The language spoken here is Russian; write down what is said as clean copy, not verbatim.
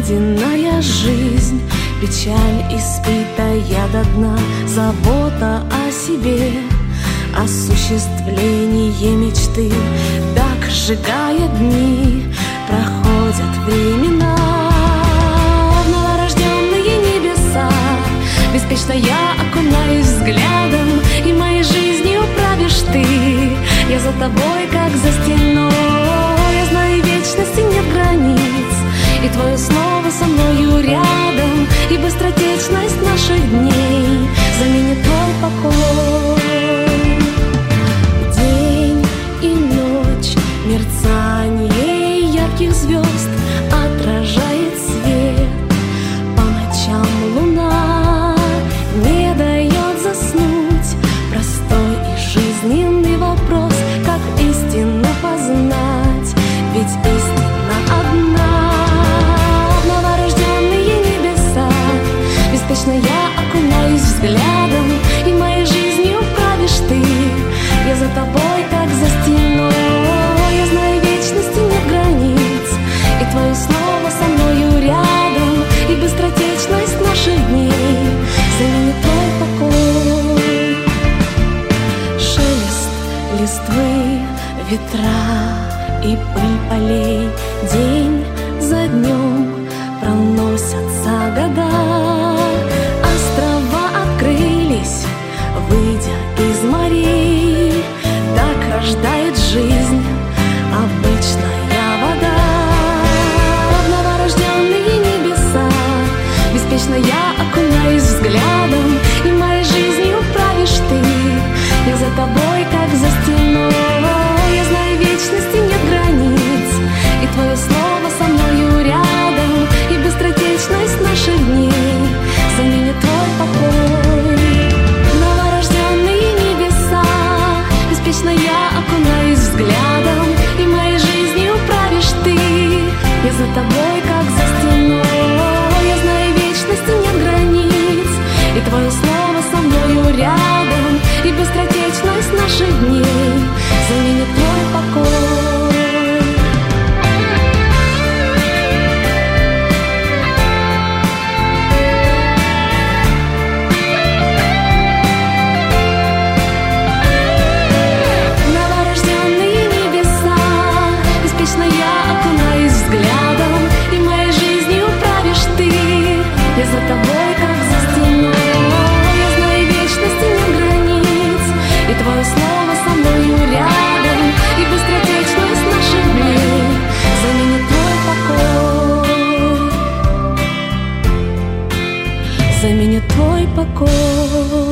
обыденная жизнь, печаль испитая до дна, забота о себе, осуществление мечты. Так, сжигая дни, проходят времена. В новорожденные небеса беспечно я окунаюсь взглядом, и моей жизнью правишь ты. Я за тобой, как за стеной, я знаю, вечности нет границ, и твое слово со мною рядом, и быстротечность наших дней заменит твой покой. День и ночь, мерцание ярких звезд отражает свет. По ночам луна не дает заснуть. Простой и жизненный вопрос, как истину познать, ведь истина одна. В новорожденные небеса беспечно я окунаюсь взглядом, и моей жизнью правишь ты. Я за тобой, как за стеной, я знаю, вечности нет границ, и твое слово со мною рядом, и быстротечность наших дней заменит твой покой. Шелест листвы, ветра и пыль полей, день за днем проносятся года. Острова открылись, выйдя из морей. Так рождает жизнь обычная вода. В новорожденные небеса беспечно я окунаюсь взглядом, и моей жизнью правишь ты. Я за тобой, как за стеной, я знаю, вечности нет границ, и твое слово со мною рядом, и быстротечность наших дней заменит твой покой. Новорожденные небеса беспечно я окунаюсь взглядом, и моей жизнью правишь ты. Я за тобой, как за стеной, я знаю, вечности нет границ, и твое слово со мною рядом, и быстротечность наших дней заменит твой покой. Новорожденные небеса беспечно я окунаюсь взглядом, и моей жизнью правишь ты. Я за тобой, как за стеной, я знаю, вечности нет границ, и твое слово со мною рядом, и быстротечность наших дней заменит твой покой. Заменит твой покой.